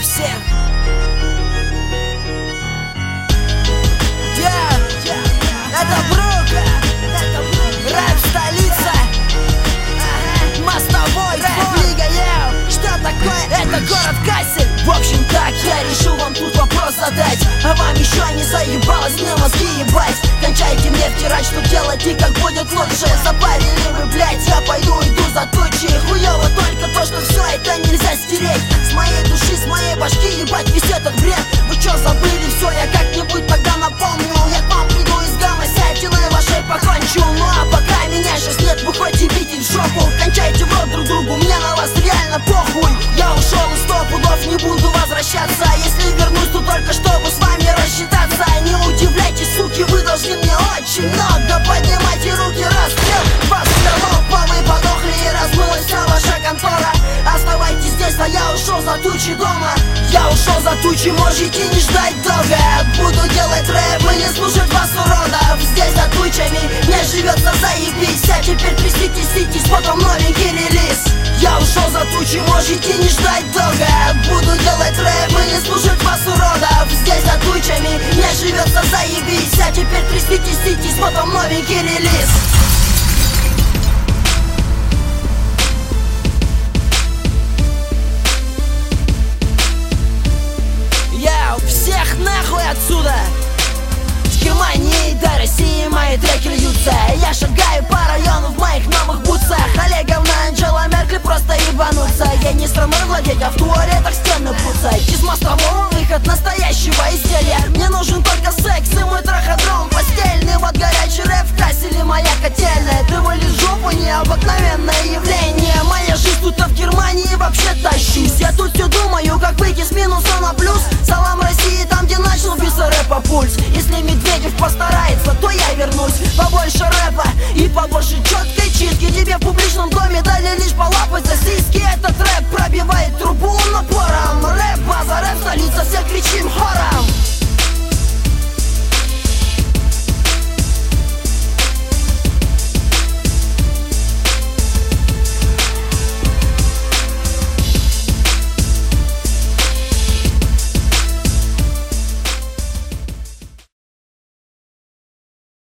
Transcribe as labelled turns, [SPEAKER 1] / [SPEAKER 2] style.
[SPEAKER 1] всех. Это Брук, рэп столица, мостовой, рэп-лига, что такое? Это город Кассель. В общем так, я решил вам тут вопрос задать, а вам еще не заебалось мне мозги ебать? Кончайте мне втирать, что делать и как будет лучше. Запарили вы, блять, я пойду иду за тучи. Хуёво только то, что все это нельзя стереть с моей души, с моей башки, ебать весь этот бред. Вы чё забыли все, я как-нибудь тогда напомню. Я к вам приду из гамма, сятины вашей покончу. Ну а пока меня сейчас нет, вы хоть и бить в жопу. Кончайте в рот друг другу, мне на вас реально похуй. Я ушел из 100 пудов, не буду возвращаться. Если вернусь, то только чтобы с вами рассчитаться. Не удивляйтесь, суки, вы должны мне очень много. Поднимайте руки, расстрел вас голов, вы подохли и размылась вся ваша контора. Оставайтесь здесь, а я ушел за тучи дома. Я ушел за тучи, можете не ждать долго. Буду делать рэп и не слушать вас, уродов. Здесь за тучами мне живется заебись. А теперь тряситесь, ситесь, потом новенький релиз. Я ушел за тучи, можете не ждать долго. Буду делать рэп и не слушать вас, уродов. Здесь за тучами мне живется заебись. А теперь тряситесь, ситесь, потом новенький релиз. Всех нахуй отсюда! С Германии до России мои треки льются. Я шагаю по району в моих новых бутсах. Олеговна, Анджела Меркель просто ебанутся. Я не страной владеть, а в туалетах стены пуцать. Из мостового выход настоящего изделия. Мне нужен только